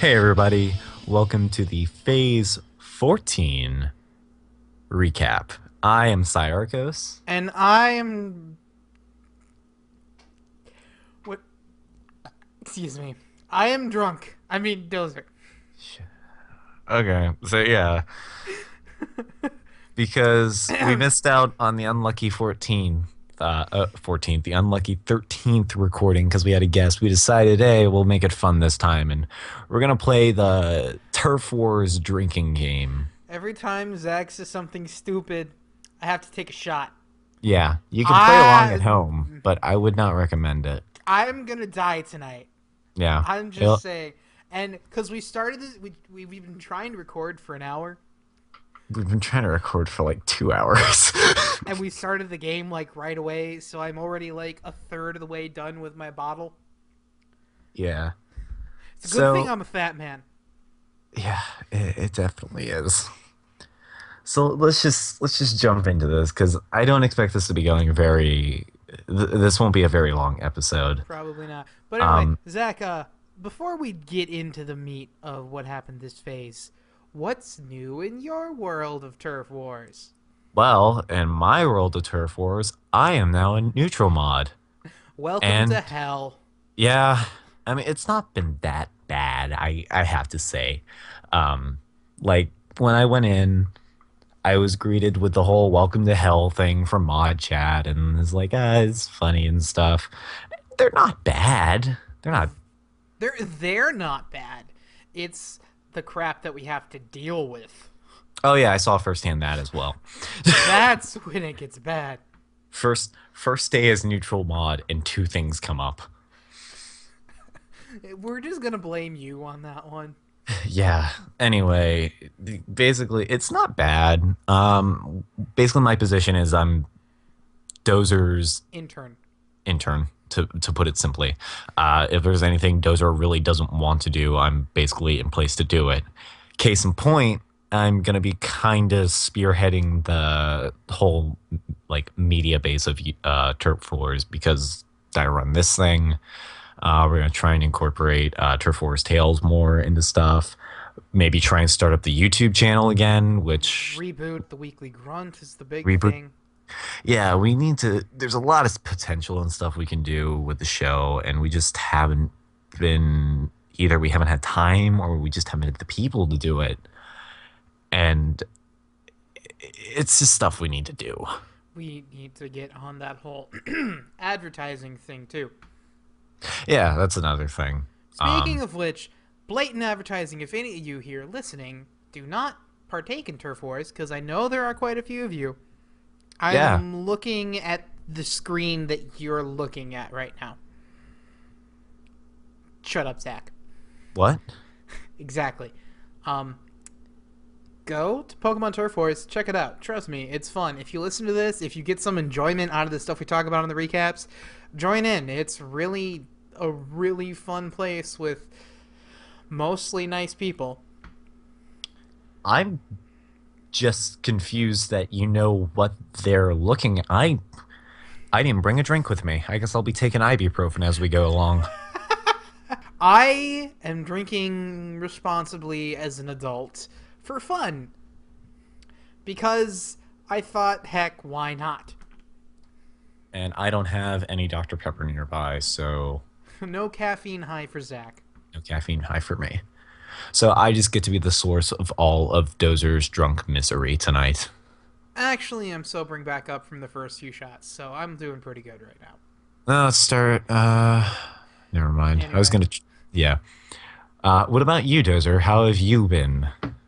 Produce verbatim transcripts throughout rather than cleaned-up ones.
Hey everybody, welcome to the Phase fourteen recap. I am Cyarchos. And I am what? Excuse me. I am drunk. I mean, Dozer. Okay, so yeah, because we missed out on the unlucky fourteen, uh, uh fourteenth, the unlucky thirteenth recording because we had a guest. We decided, hey, we'll make it fun this time, and we're gonna play the Turf Wars drinking game. Every time Zach says something stupid, I have to take a shot. Yeah, you can play along I at home, but I would not recommend it. I'm gonna die tonight. Yeah. I'm just It'll- saying. And because we started this, we we- we've been trying to record for an hour, We've been trying to record for like two hours. and we started the game like right away. So I'm already like a third of the way done with my bottle. Yeah. It's a good So, thing I'm a fat man. yeah, it, it definitely is. So let's just let's just jump into this because I don't expect this to be going very. Th- this won't be a very long episode. Probably not. But anyway, Um, Zach, uh, before we get into the meat of what happened this phase, what's new in your world of Turf Wars? Well, in my world of Turf Wars, I am now a neutral mod, Welcome and to hell. yeah, I mean it's not been that bad. I I have to say, um, like when I went in. I was greeted with the whole welcome to hell thing from mod chat and it's like, ah, it's funny and stuff. They're not bad. They're not. They're they're not bad. It's the crap that we have to deal with. Oh yeah, I saw firsthand that as well. That's when it gets bad. First first day as neutral mod and two things come up. We're just gonna blame you on that one. Yeah. Anyway, basically it's not bad. Um basically my position is I'm Dozer's Intern. intern, to to put it simply. Uh, if there's anything Dozer really doesn't want to do, I'm basically in place to do it. Case in point, I'm gonna be kind of spearheading the whole like media base of uh, Turf Wars because I run this thing. Uh, we're gonna try and incorporate uh, Turf Wars Tales more into stuff. Maybe try and start up the YouTube channel again, which Reboot the Weekly Grunt is the big reboot thing. yeah, we need to. There's a lot of potential and stuff we can do with the show, and we just haven't been either. We haven't had time, or we just haven't had the people to do it. And it's just stuff we need to do. We need to get on that whole advertising thing too. Yeah, that's another thing. Speaking Um, of which, blatant advertising, if any of you here listening do not partake in Turf Wars, because I know there are quite a few of you, I Yeah. am looking at the screen that you're looking at right now. Shut up, Zach. what? Exactly. Um, go to Pokemon Turf Wars, check it out. Trust me, it's fun. If you listen to this, if you get some enjoyment out of the stuff we talk about in the recaps, join in. It's really a really fun place with mostly nice people. I'm just confused that you know what they're looking. I I didn't bring a drink with me. I guess I'll be taking ibuprofen as we go along. I am drinking responsibly as an adult for fun. Because I thought, heck, why not? And I don't have any Doctor Pepper nearby, so No caffeine high for Zach. no caffeine high for me. So I just get to be the source of all of Dozer's drunk misery tonight. Actually, I'm sobering back up from the first few shots, so I'm doing pretty good right now. Uh, let's start. Uh, never mind. I was Anyway. gonna. Yeah. Uh, what about you, Dozer? How have you been?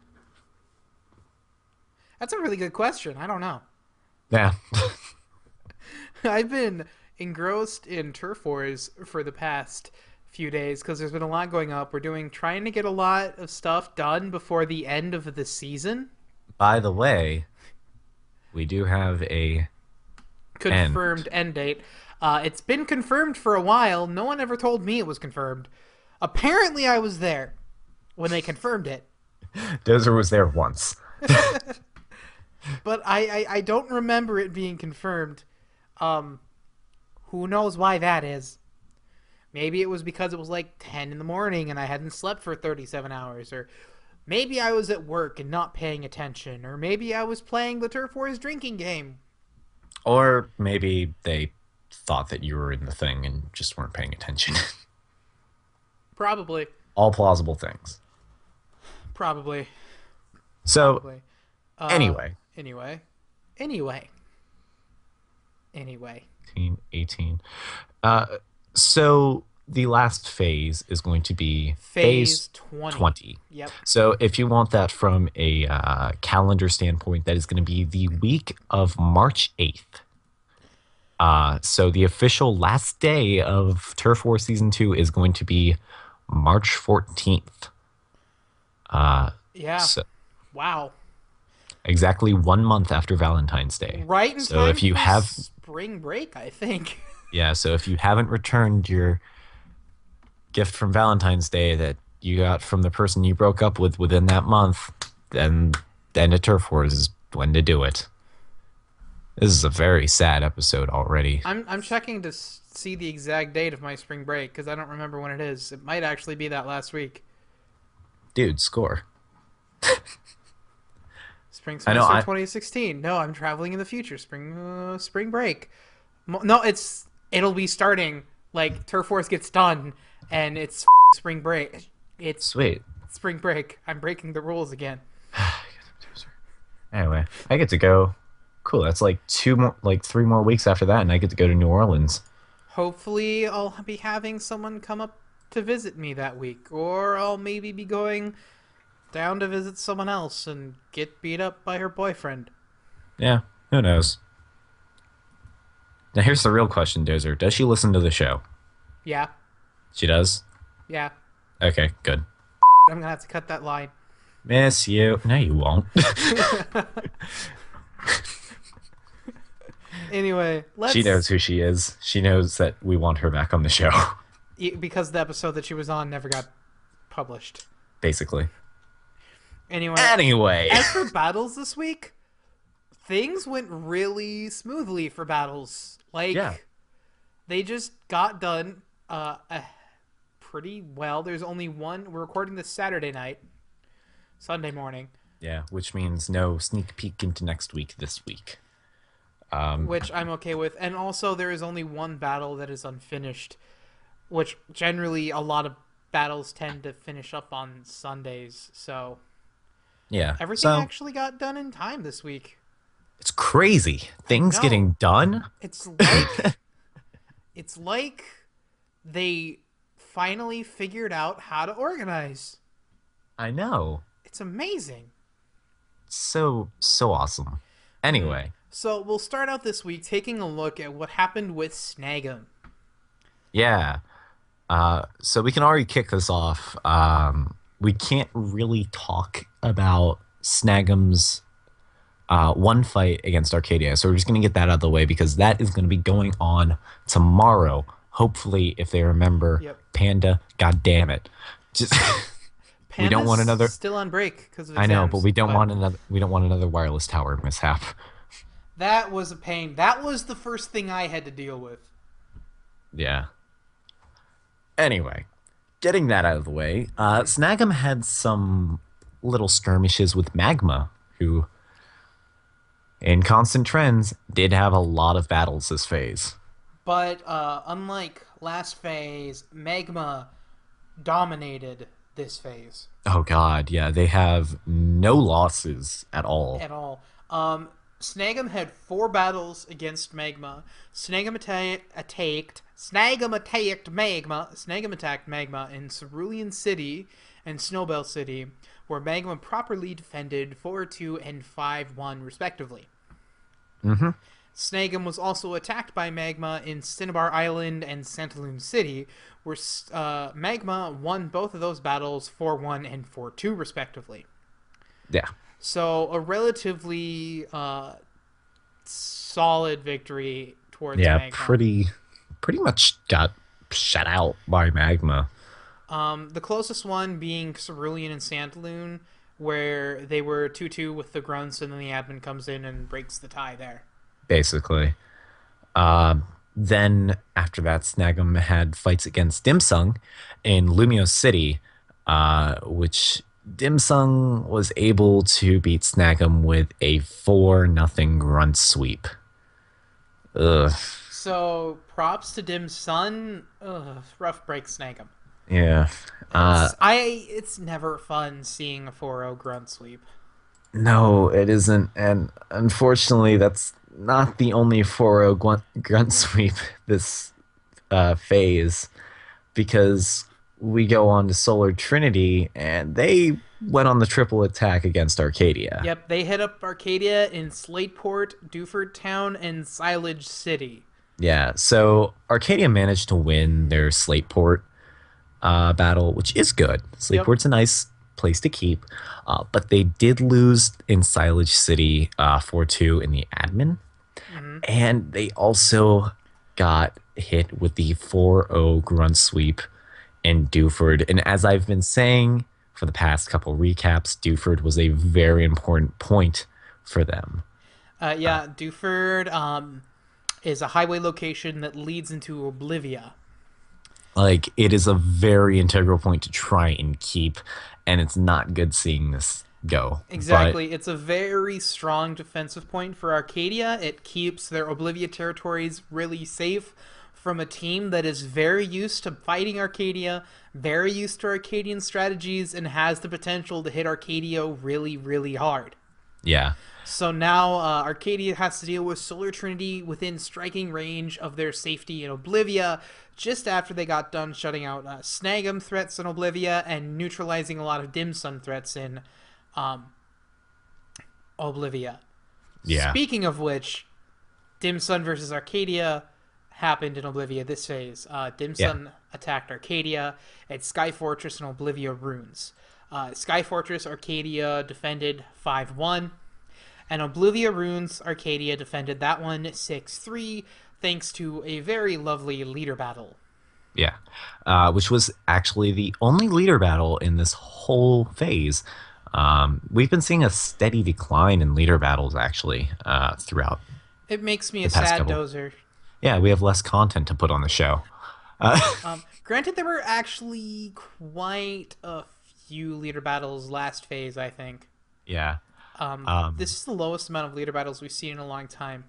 That's a really good question. I don't know. Yeah. I've been engrossed in Turf Wars for the past few days because there's been a lot going up. We're doing trying to get a lot of stuff done before the end of the season. By the way, we do have a Confirmed end, date. Uh, it's been confirmed for a while. No one ever told me it was confirmed. Apparently, I was there when they confirmed it, Dozer was there once. but I, I, I don't remember it being confirmed. Um, who knows why that is? Maybe it was because it was like ten in the morning and I hadn't slept for thirty-seven hours. Or maybe I was at work and not paying attention. Or maybe I was playing the Turf Wars drinking game. Or maybe they thought that you were in the thing and just weren't paying attention. Probably. All plausible things. Probably. So, Probably. Uh, anyway. Anyway. Anyway. Anyway. eighteen, eighteen. Uh, so, the last phase is going to be Phase phase twenty. twenty. Yep. So, if you want that from a uh, calendar standpoint, that is going to be the week of March eighth. Uh, so, the official last day of Turf War Season two is going to be March fourteenth. Uh, Yeah. so Wow. exactly one month after Valentine's Day. Right in So time if you for have, spring break, I think. yeah, so if you haven't returned your gift from Valentine's Day that you got from the person you broke up with within that month, then then the Turf Wars is when to do it. This is a very sad episode already. I'm I'm checking to s- see the exact date of my spring break because I don't remember when it is. It might actually be that last week. Dude, score. Spring I know, semester I- twenty sixteen. No, I'm traveling in the future. Spring uh, spring break. Mo- No, it's it'll be starting like Turf Wars gets done and it's spring break. It's Sweet. spring break. I'm breaking the rules again. Anyway, I get to go. Cool. That's like two more, like three more weeks after that, and I get to go to New Orleans. Hopefully, I'll be having someone come up to visit me that week, or I'll maybe be going down to visit someone else and get beat up by her boyfriend. Yeah, who knows? Now here's the real question, Dozer. Does she listen to the show? Yeah, She does? yeah. Okay, good. I'm gonna have to cut that line. Miss you. No, you won't. Anyway, let's She knows who she is. She knows that we want her back on the show, y- because the episode that she was on never got published. basically. Anyway, Anyway. as for battles this week, things went really smoothly for battles. Like, Yeah. they just got done uh, uh, pretty well. There's only one. We're recording this Saturday night, Sunday morning, Yeah, which means no sneak peek into next week this week. Um, which I'm okay with. And also, there is only one battle that is unfinished, which generally a lot of battles tend to finish up on Sundays. So yeah. everything So, actually got done in time this week. it's crazy. Things know. getting done. It's like it's like they finally figured out how to organize. I know. It's amazing. So, so awesome. Anyway. So we'll start out this week taking a look at what happened with Snag'em. Yeah. Uh, so we can already kick this off. Um, we can't really talk about Snag'em's uh, one fight against Arcadia. So we're just going to get that out of the way because that is going to be going on tomorrow. Hopefully, if they remember, Yep. Panda, god damn it. Just we don't want Panda's another. still on break because of I exams, know, but we don't want another. We don't want another wireless tower mishap. That was a pain. That was the first thing I had to deal with. Yeah. Anyway, getting that out of the way, uh, Snag'em had some little skirmishes with Magma, who, in Constant Trends, did have a lot of battles this phase. But uh, unlike last phase, Magma dominated this phase. Oh god, yeah, they have no losses at all. At all. Um, Snag'em had four battles against Magma. Snag'em atta- attacked. Snag'em attacked Magma. Snag'em attacked Magma in Cerulean City and Snowbell City, where Magma properly defended four two and five one respectively. Mm-hmm. Snag'em was also attacked by Magma in Cinnabar Island and Santaloon City, where uh, Magma won both of those battles four one and four two respectively. Yeah. So a relatively uh, solid victory towards Yeah, Magma. pretty, pretty much got shut out by Magma. Um, the closest one being Cerulean and Santaloon, where they were two two with the grunts, and then the admin comes in and breaks the tie there. Basically. Um, Then after that, Snagem had fights against Dim Sung in Lumio City, uh, which Dim Sung was able to beat Snagem with a four nothing grunt sweep. Ugh. So props to Dim Sun. Ugh, rough break, Snagem. Yeah. Uh, It's I. It's never fun seeing a four oh grunt sweep. no, it isn't. And unfortunately, that's not the only four oh grunt, grunt sweep this uh, phase, because we go on to Solar Trinity and they went on the triple attack against Arcadia. Yep, they hit up Arcadia in Slateport, Dewford Town, and Silage City. Yeah, so Arcadia managed to win their Slateport uh, battle, which is good. Yep. Slateport's a nice place to keep, uh, but they did lose in Silage City uh, four two in the admin, Hmm. and they also got hit with the four oh grunt sweep in Dewford. And as I've been saying for the past couple recaps, Dewford was a very important point for them. Uh, yeah, Dewford um, is a highway location that leads into Oblivia. Like, it is a very integral point to try and keep, and it's not good seeing this go. Exactly. It's a very strong defensive point for Arcadia. It keeps their Oblivia territories really safe from a team that is very used to fighting Arcadia, very used to Arcadian strategies, and has the potential to hit Arcadia really, really hard. But yeah, So now uh, Arcadia has to deal with Solar Trinity within striking range of their safety in Oblivia, just after they got done shutting out uh, Snagem threats in Oblivia and neutralizing a lot of Dim Sun threats in um, Oblivia. yeah, Speaking of which, Dim Sun versus Arcadia happened in Oblivia this phase. Uh, Dim yeah, Sun attacked Arcadia at Sky Fortress and Oblivia runes. Uh, Sky Fortress Arcadia defended five one, and Oblivia runes Arcadia defended that one six three, thanks to a very lovely leader battle. yeah. Uh, which was actually the only leader battle in this whole phase. Um, we've been seeing a steady decline in leader battles actually uh, throughout It makes me the a past sad couple. dozer. Yeah, we have less content to put on the show. Uh, Um, granted, there were actually quite a few leader battles last phase, I think. yeah. Um, Um, this is the lowest amount of leader battles we've seen in a long time.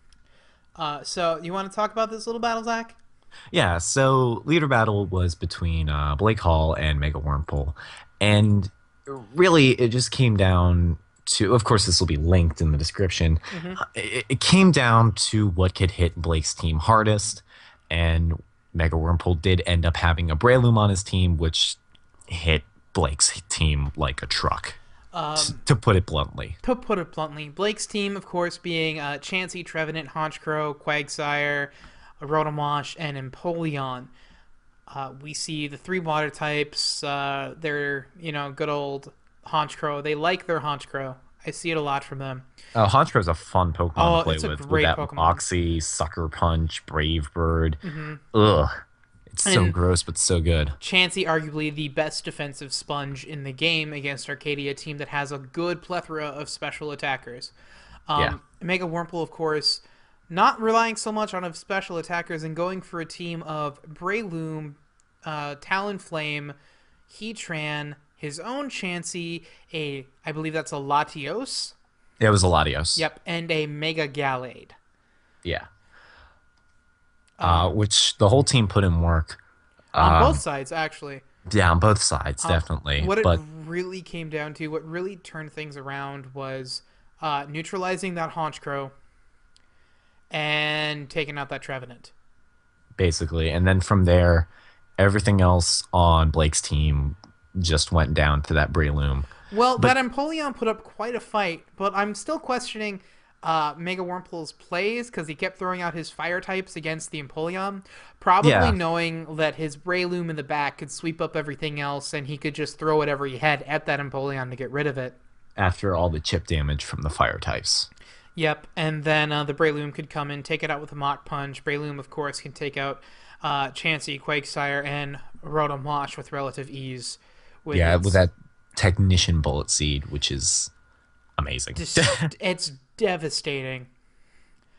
Uh, so, you want to talk about this little battle, Zach? Yeah, so leader battle was between uh, Blake Hall and Mega Wormhole, and really it just came down to. Of course, this will be linked in the description. Mm-hmm. Uh, It, it came down to what could hit Blake's team hardest, and Mega Wormhole did end up having a Breloom on his team, which hit Blake's team like a truck, t- Um, to put it bluntly. to put it bluntly, Blake's team, of course, being uh, Chansey, Trevenant, Honchkrow, Quagsire, Rotomosh, and Empoleon. Uh, we see the three water types. Uh, they're, you know, good old Honchkrow. They like their Honchkrow. I see it a lot from them. Uh, Honchkrow is a fun Pokemon Oh, to play it's a with, with great that Pokemon. Moxie, Sucker Punch, Brave Bird. Ugh, it's so And gross but so good. Chansey, arguably the best defensive sponge in the game against Arcadia, a team that has a good plethora of special attackers. Um, Yeah. Mega Wurmple, of course, not relying so much on special attackers and going for a team of Breloom, uh, Talonflame, Heatran, his own Chansey, a I believe that's a Latios, It was a Latios. yep, and a Mega Gallade. Yeah. Um, Uh, which the whole team put in work. on Um, both sides, actually. yeah, on both sides, Um, definitely. What it But really came down to, what really turned things around, was uh, neutralizing that Honchkrow and taking out that Trevenant. basically, and then from there, everything else on Blake's team just went down to that Breloom. Well, But- that Empoleon put up quite a fight, but I'm still questioning uh, Mega Wurmple's plays because he kept throwing out his fire types against the Empoleon, probably Yeah. knowing that his Breloom in the back could sweep up everything else and he could just throw whatever he had at that Empoleon to get rid of it. After all the chip damage from the fire types. Yep, and then uh, the Breloom could come in, take it out with a Mach Punch. Breloom, of course, can take out uh, Chansey, Quagsire, and Rotom-Wash with relative ease. With Yeah, its- with that Technician Bullet Seed, which is amazing. Just, it's devastating.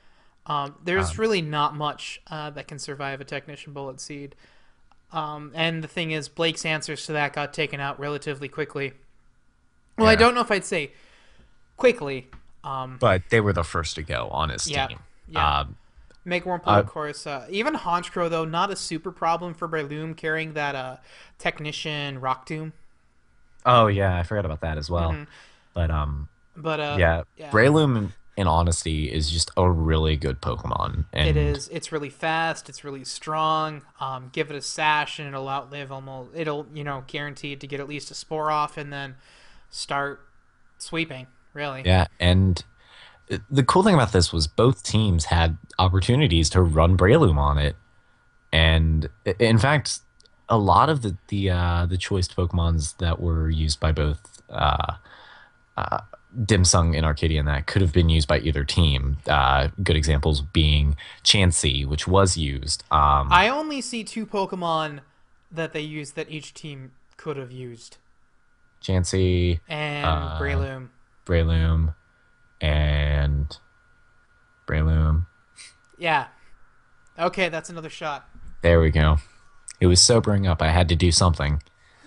Um, there's Um, really not much uh, that can survive a Technician Bullet Seed. Um, and the thing is, Blake's answers to that got taken out relatively quickly. Well, I yeah, don't know if I'd say quickly. Um, but they were the first to go on his yeah, team. yeah. Um, Make Wurmple, uh, of course. Uh, even Honchkrow, though, not a super problem for Breloom carrying that uh, Technician Rock Tomb. oh yeah, I forgot about that as well. Hmm. But um, But uh, yeah, yeah, Breloom, in, in honesty, is just a really good Pokemon, it and is. It's really fast. It's really strong. Um, give it a sash, and it'll outlive almost. It'll you know guaranteed to get at least a spore off, and then start sweeping. Really. yeah, and the cool thing about this was both teams had opportunities to run Breloom on it, and in fact, a lot of the the uh, the choiced Pokemons that were used by both uh, uh, Dim Sung and Arcadia and that could have been used by either team. Uh, good examples being Chansey, which was used. Um, I only see two Pokemon that they use that each team could have used, Chansey, and uh, Breloom. Breloom, and Breloom. Yeah. Okay, that's another shot. There we go. It was sobering up. I had to do something.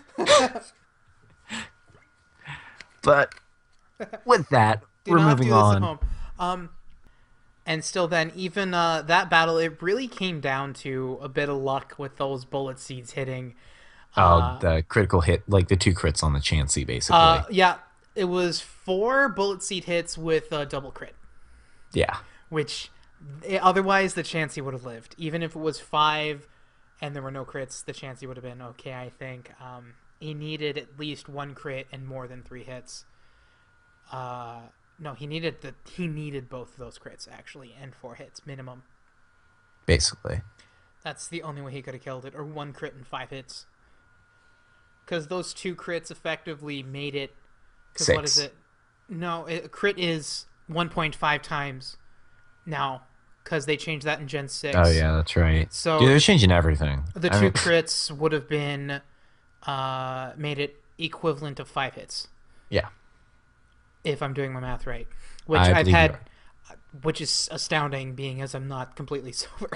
But with that, Do we're not moving do this at on. home. Um, and still, then even uh, that battle, it really came down to a bit of luck with those bullet seeds hitting. Oh, Uh, the critical hit, like the two crits on the Chansey, basically. uh, yeah, it was four bullet seed hits with a double crit, Yeah. which eh, otherwise the Chansey would have lived. Even if it was five and there were no crits, the Chansey would have been okay. I think um, he needed at least one crit and more than three hits. Uh, no, he needed the he needed both of those crits actually and four hits minimum. Basically. That's the only way he could have killed it, or one crit and five hits. Because those two crits effectively made it. Because what is Six. it? No, a crit is one point five times now. Because they changed that in Gen six. Oh, yeah, that's right. So Dude, they're changing everything. the I two mean, crits would have been uh, made it equivalent of five hits. yeah. If I'm doing my math right. Which I I've believe you had. are. Which is astounding, being as I'm not completely sober.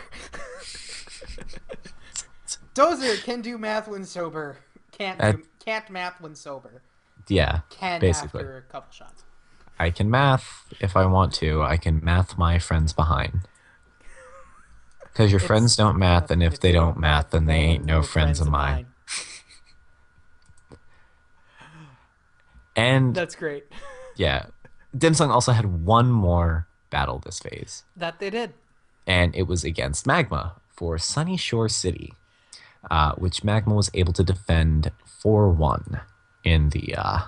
Dozer can do math when sober. Can't Uh, do, can't math when sober. Yeah, Can basically. after a couple shots. I can math if I want to. I can math my friends behind. Because your It's- friends don't math, and if they don't math, then they ain't no friends of mine. And That's great. yeah, Dim Sung also had one more battle this phase, That they did. and it was against Magma for Sunny Shore City, uh, which Magma was able to defend four one in the uh,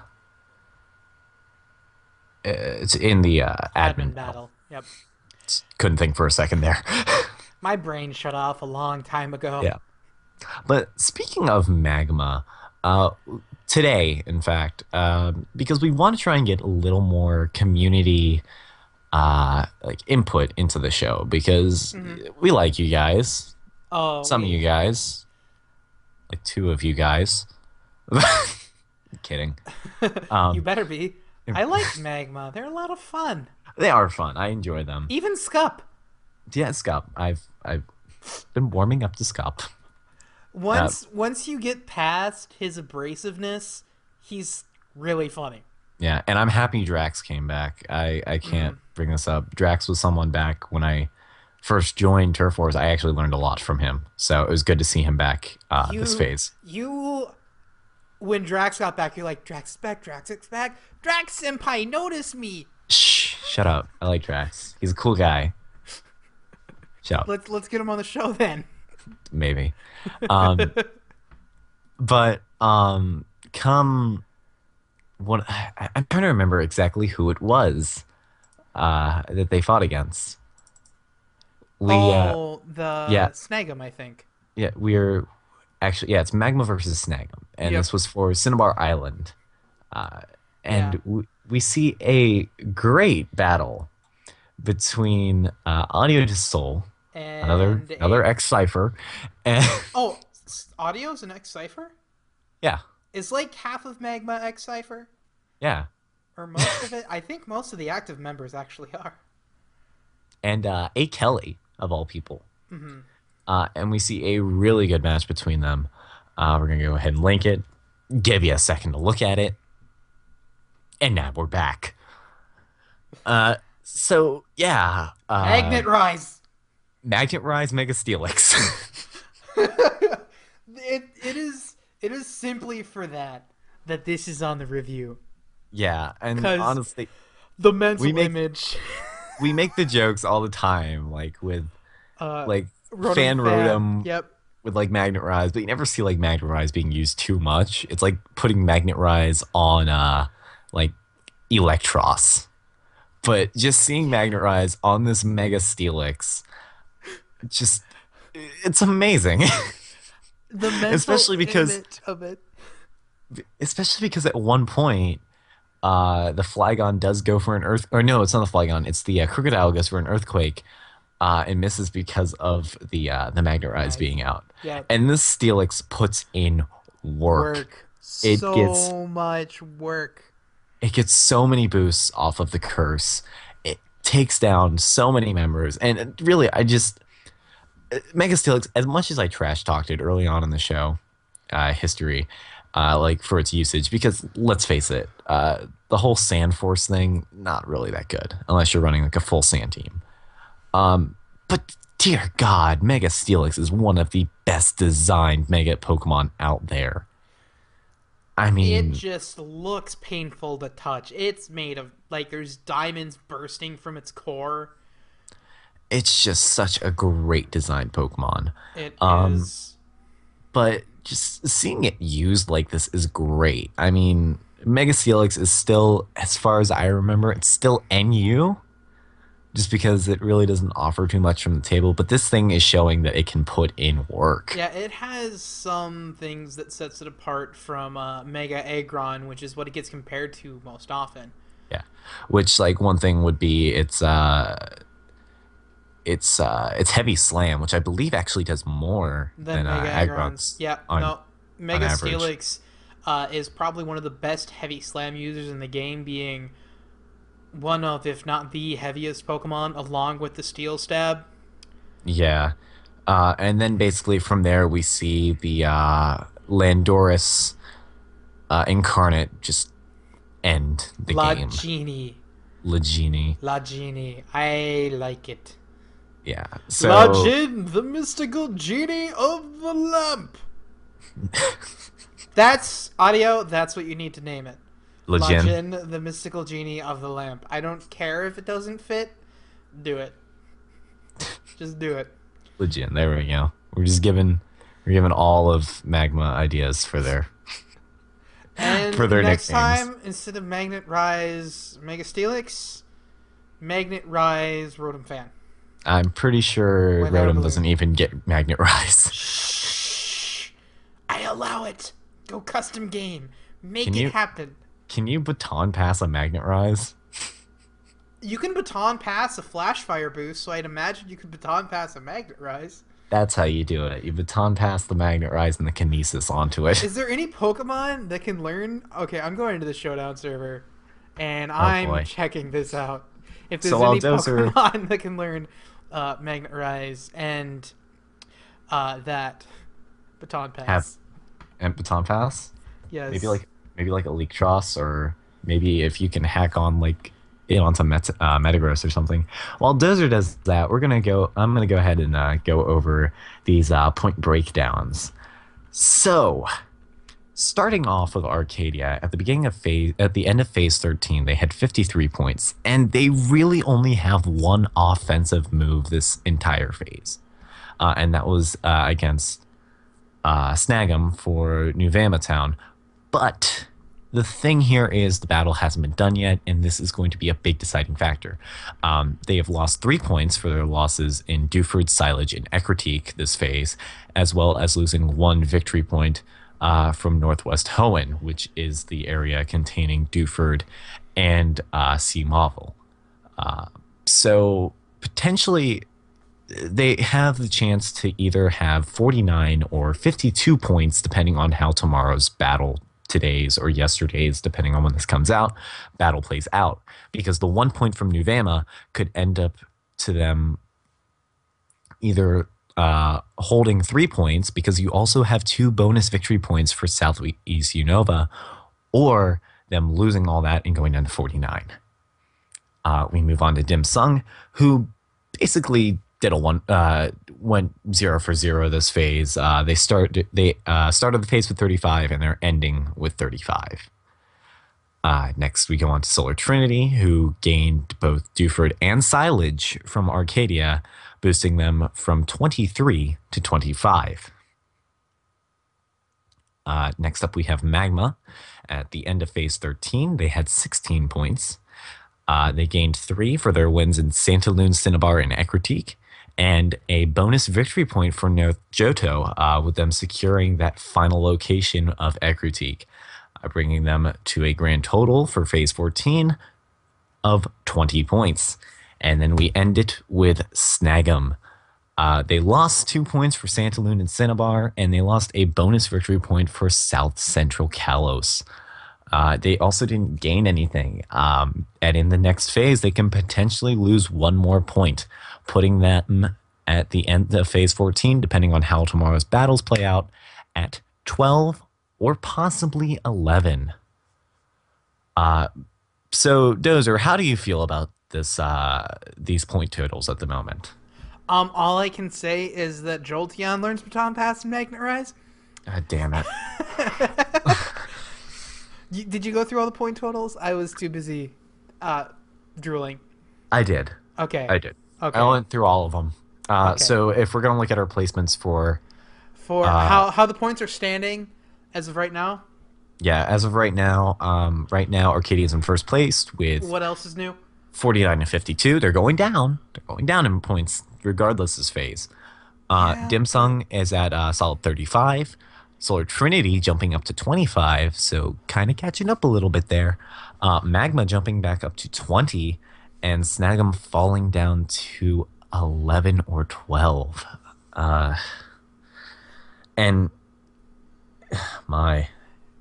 it's in the uh, admin, Admin battle. Yep. Couldn't think for a second there. My brain shut off a long time ago. Yeah. But speaking of Magma, uh, today, in fact, um, because we want to try and get a little more community uh, like input into the show, because we like you guys, Oh, some of wait. you guys, like two of you guys. Kidding. Um, You better be. I like Magma. They're a lot of fun. they are fun. I enjoy them. Even Scup. Yeah, Scup. I've I've been warming up to Scup. Once once you get past his abrasiveness, he's really funny. Yeah, and I'm happy Drax came back. I, I can't Mm-hmm. bring this up. Drax was someone back when I first joined Turf Wars. I actually learned a lot from him. So it was good to see him back uh, You, this phase. You, when Drax got back, you're like, Drax is back, Drax is back. Drax Senpai, notice me. Shh, shut up. I like Drax. He's a cool guy. Shut up. Let's let's get him on the show then. Maybe. Um, but um, come... What, I, I'm trying to remember exactly who it was uh, that they fought against. We, uh, oh, the yeah. Snag'em, I think. Yeah, we're actually yeah, it's Magma versus Snag'em, and Yep. this was for Cinnabar Island, uh, and Yeah. we, we see a great battle between uh, Audio de Soul, And another a- another X Cipher, and Oh, s- Audio's an X Cipher? yeah, Is like half of Magma X Cipher? yeah, Or most of it? I think most of the active members actually are. and uh, A. Kelly, of all people. Hmm. Uh, and we see a really good match between them. Uh, we're going to go ahead and link it, give you a second to look at it. And now we're back. Uh, so, yeah. Uh, Magnet Rise. Magnet Rise Mega Steelix. it it is it is simply for that that this is on the review. Yeah, and 'Cause honestly, The mental we make image. we make the jokes all the time, like with Uh, like Rotom fan Rotom Yep. with like Magnet Rise, but you never see like Magnet Rise being used too much. It's like putting Magnet Rise on uh like Electros. But just seeing Magnet Rise on this Mega Steelix, just it's amazing. The mental Especially because- image of it. Especially because at one point, uh, the Flygon does go for an earth, or no, it's not the Flygon, it's the uh, Crocodile goes for an earthquake, uh, and misses because of the uh, the Magnet Rise Nice. being out. Yep. And this Steelix puts in work. Work. It so gets- much work. It gets so many boosts off of the curse. It takes down so many members, and it really, I just Mega Steelix. As much as I trash talked it early on in the show, uh, history, uh, like for its usage, because let's face it, uh, the whole Sand Force thing, not really that good unless you're running like a full Sand team. Um, but dear God, Mega Steelix is one of the best designed Mega Pokemon out there. I mean, It just looks painful to touch. It's made of like there's diamonds bursting from its core. it's just such a great designed Pokemon. It Um, is But just seeing it used like this is great. I mean, Mega Steelix is still, as far as I remember, it's still N U, just because it really doesn't offer too much from the table. But this thing is showing that it can put in work. Yeah, it has some things that sets it apart from uh, Mega Aggron, which is what it gets compared to most often. Yeah, which like one thing would be it's uh, it's uh, it's Heavy Slam, which I believe actually does more Then than uh, Mega Aggron's. Aggron's. Yeah, on- no. Mega average. Steelix uh, is probably one of the best Heavy Slam users in the game, being one of, if not the heaviest Pokemon, along with the Steel Stab. Yeah. Uh, and then basically from there we see the uh, Landorus uh, incarnate just end the La game. Genie. Legini. La Genie. I like it. Yeah. So La Jin, the mystical genie of the lamp. That's audio. That's what you need to name it. Legin. Lajin, the mystical genie of the lamp. I don't care if it doesn't fit. Do it. Just do it. Legin. There we go. We're just giving we're giving all of Magma ideas for their And For their next nicknames. time, instead of Magnet Rise Mega Steelix, Magnet Rise Rotom Fan. I'm pretty sure Without a Rotom balloon. doesn't even get Magnet Rise. Shh. I allow it. Go custom game. Make Can it you- happen. Can you baton pass a Magnet Rise? You can baton pass a Flash Fire boost, so I'd imagine you could baton pass a Magnet Rise. That's how you do it. You baton pass the Magnet Rise and the Kinesis onto it. Is there any Pokemon that can learn? Okay, I'm going to the Showdown server, and I'm boy. checking this out. If there's So while any those are- Pokemon that can learn uh, Magnet Rise and uh, that Baton Pass. Have- And baton pass? Yes. Maybe like maybe like a Leektross, or maybe if you can hack on like it onto Met- uh, Metagross or something. While Dozer does that, we're gonna go. I'm gonna go ahead and uh, go over these uh, point breakdowns. So, starting off with Arcadia at the beginning of phase, at the end of phase thirteen, they had fifty-three points, and they really only have one offensive move this entire phase, uh, and that was uh, against uh, Snag'em for New Town. But the thing here is the battle hasn't been done yet, and this is going to be a big deciding factor. Um, they have lost three points for their losses in Dewford, Silage, and Ecruteak this phase, as well as losing one victory point uh, from Northwest Hoenn, which is the area containing Dewford and uh, Sea Marvel. Uh, so potentially they have the chance to either have forty-nine or fifty-two points, depending on how tomorrow's battle, today's or yesterday's, depending on when this comes out, battle plays out. Because the one point from Nuvema could end up to them either uh, holding three points because you also have two bonus victory points for Southeast Unova, or them losing all that and going down to forty-nine. Uh, we move on to Dim Sung, who basically did a one uh, went zero for zero this phase. Uh, they start they uh, started the phase with thirty-five and they're ending with thirty-five. Uh, next, we go on to Solar Trinity, who gained both Dewford and Silage from Arcadia, boosting them from twenty-three to twenty-five. Uh, next up, we have Magma. At the end of phase thirteen, they had sixteen points. Uh, they gained three for their wins in Santaloon, Cinnabar, and Ecruteak, and a bonus victory point for North Johto, uh, with them securing that final location of Ecruteak, uh, bringing them to a grand total for phase fourteen of twenty points. And then we end it with Snag'em. Uh, they lost two points for Santaloon and Cinnabar, and they lost a bonus victory point for South Central Kalos. Uh, they also didn't gain anything. Um, and in the next phase, they can potentially lose one more point, putting them at the end of phase fourteen, depending on how tomorrow's battles play out, at twelve or possibly eleven. Uh, so, Dozer, how do you feel about this? Uh, these point totals at the moment? Um, all I can say is that Jolteon learns Baton Pass and Magnet Rise. God damn it. You, did you go through all the point totals? I was too busy uh, drooling. I did. Okay. I did. Okay. I went through all of them. Uh, Okay. So if we're going to look at our placements for... For Uh, how, how the points are standing as of right now, Yeah, as of right now, um, right now, Arcadia's in first place with what else is new? forty-nine and fifty-two. They're going down. They're going down in points regardless this phase. Uh, Yeah. Dim Sung is at uh, solid thirty-five. Solar Trinity jumping up to twenty-five, so kind of catching up a little bit there. Uh, Magma jumping back up to twenty, and Snag'em falling down to eleven or twelve. Uh, and my,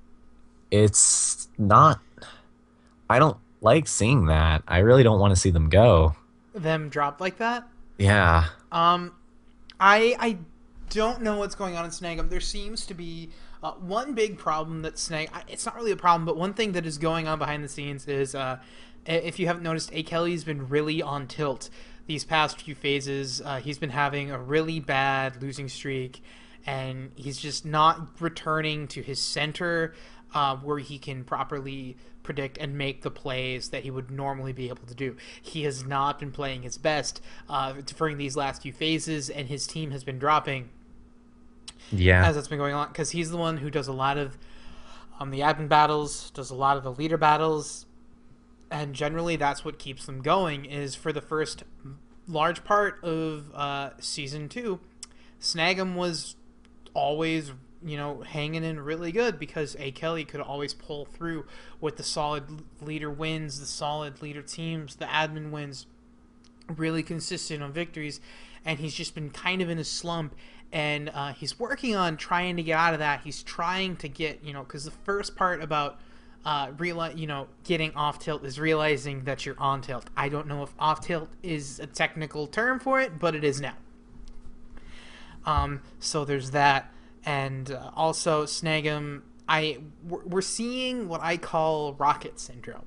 it's not, I don't like seeing that. I really don't want to see them go. Them drop like that? Yeah. Um, I I don't know what's going on in Snag'em. There seems to be uh, one big problem that Snag. I- It's not really a problem, but one thing that is going on behind the scenes is, uh, i- if you haven't noticed, A. Kelly's been really on tilt these past few phases. Uh, he's been having a really bad losing streak, and he's just not returning to his center, uh, where he can properly predict and make the plays that he would normally be able to do. He has not been playing his best uh, during these last few phases, and his team has been dropping Yeah. as that's been going on, because he's the one who does a lot of um, the admin battles, does a lot of the leader battles, and generally that's what keeps them going. Is for the first large part of uh, season two, Snag'em was always, you know, hanging in really good because A. Kelly could always pull through with the solid leader wins, the solid leader teams, the admin wins, really consistent on victories, and he's just been kind of in a slump, and uh, he's working on trying to get out of that. He's trying to get, you know, because the first part about uh, reali- you know, getting off tilt is realizing that you're on tilt. I don't know if off tilt is a technical term for it, but it is now. Um, so there's that. And uh, also Snag'em, I we're we're seeing what I call rocket syndrome.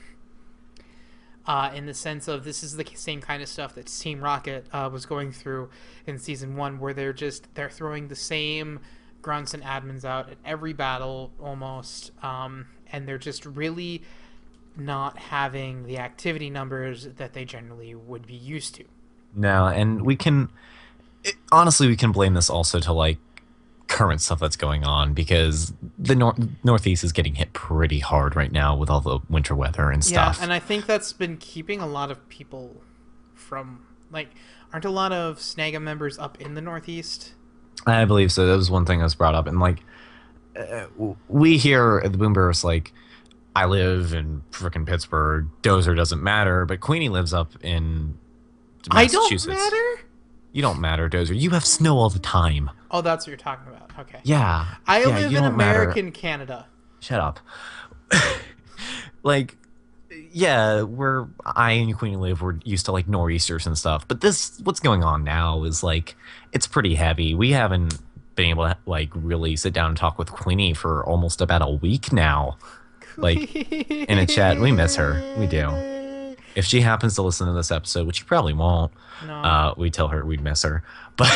Uh, in the sense of this is the same kind of stuff that Team Rocket uh, was going through in season one, where they're just they're throwing the same grunts and admins out at every battle almost, um, and they're just really not having the activity numbers that they generally would be used to. No, and we can it, honestly we can blame this also to like current stuff that's going on because the nor- Northeast is getting hit pretty hard right now with all the winter weather and stuff. Yeah, and I think that's been keeping a lot of people from, like, aren't a lot of Snag'em members up in the Northeast? I believe so. That was one thing that was brought up, and like uh, we here at the Boomburst, like I live in freaking Pittsburgh. Dozer doesn't matter, but Queenie lives up in I don't Massachusetts. matter? You don't matter, Dozer. You have snow all the time. Oh, that's what you're talking about. Okay. Yeah. I yeah, live you in don't matter. American Canada. Shut up. Like, yeah, we're I and Queen Live we're used to like nor'easters and stuff, but this what's going on now is like it's pretty heavy. We haven't been able to like really sit down and talk with Queenie for almost about a week now. Like in a chat, we miss her. We do. If she happens to listen to this episode, which she probably won't, No. uh, we tell her we'd miss her. But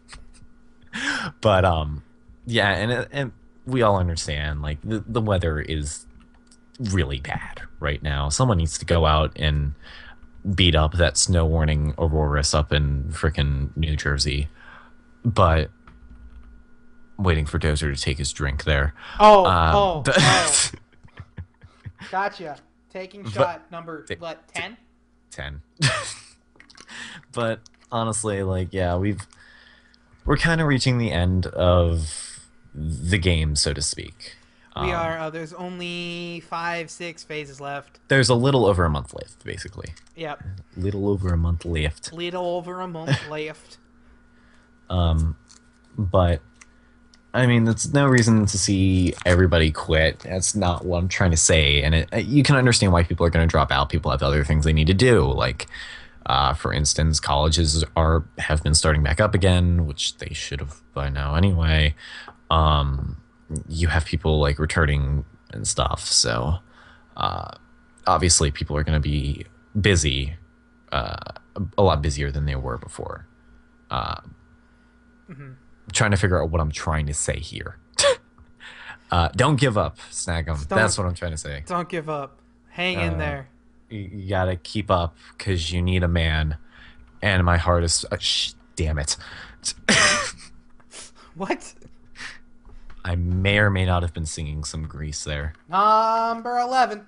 but um yeah, and it- and we all understand like the the weather is really bad right now. Someone needs to go out and beat up that snow warning Aurorus up in frickin' New Jersey. But waiting for Dozer to take his drink there. Oh, Um, oh, but- oh. Gotcha. Taking But- shot number, t- what, ten? ten. But honestly, like, yeah, we've we're kind of reaching the end of the game, so to speak. We Um, are, uh, there's only five, six phases left. There's a little over a month left, basically. Yep. Little over a month left. Little over a month left. Um, but I mean, that's no reason to see everybody quit. That's not what I'm trying to say. And it, you can understand why people are going to drop out. People have other things they need to do. Like, uh, for instance, colleges are have been starting back up again, which they should have by now anyway. Um, you have people like returning and stuff. So, uh, obviously, people are going to be busy, uh, a lot busier than they were before. Uh, Mhm. Trying to figure out what I'm trying to say here. uh, don't give up, Snag'em. Don't- That's what I'm trying to say. Don't give up. Hang in Uh, there. You, you gotta keep up because you need a man. And my heart is. Uh, sh- damn it. What? I may or may not have been singing some Grease there. Number eleven.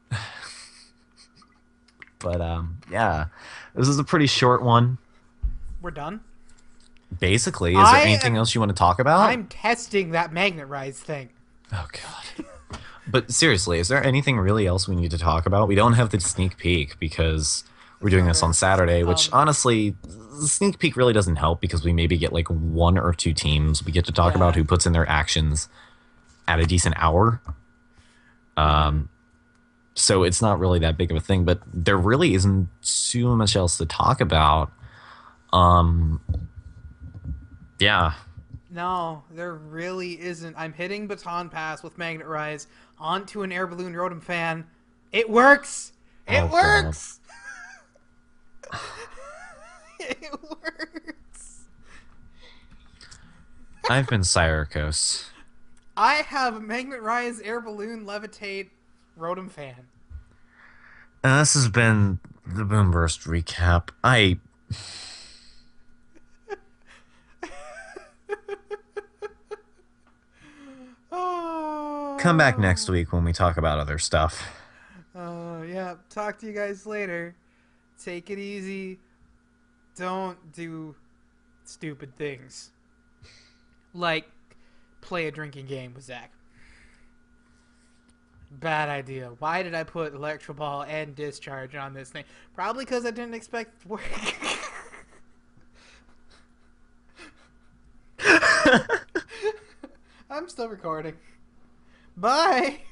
But um, yeah, this is a pretty short one. We're done. Basically, is I there anything am- else you want to talk about? I'm testing that magnet rise thing. Oh god. But seriously, is there anything really else we need to talk about? We don't have the sneak peek because we're doing this on Saturday, which Um, honestly, the sneak peek really doesn't help because we maybe get like one or two teams. We get to talk Yeah. about who puts in their actions at a decent hour. Um, so it's not really that big of a thing, but there really isn't too much else to talk about. Um, yeah. No, there really isn't. I'm hitting baton pass with magnet rise onto an air balloon Rotom fan. It works. It Oh, God. works. It works. I've been Syracuse. I have a magnet rise air balloon levitate Rotom fan. And this has been the Boomburst recap. I Oh. come back next week when we talk about other stuff. Uh, yeah. Talk to you guys later. Take it easy. Don't do stupid things. Like play a drinking game with Zach. Bad idea. Why did I put Electro Ball and Discharge on this thing? Probably because I didn't expect work. I'm still recording. Bye.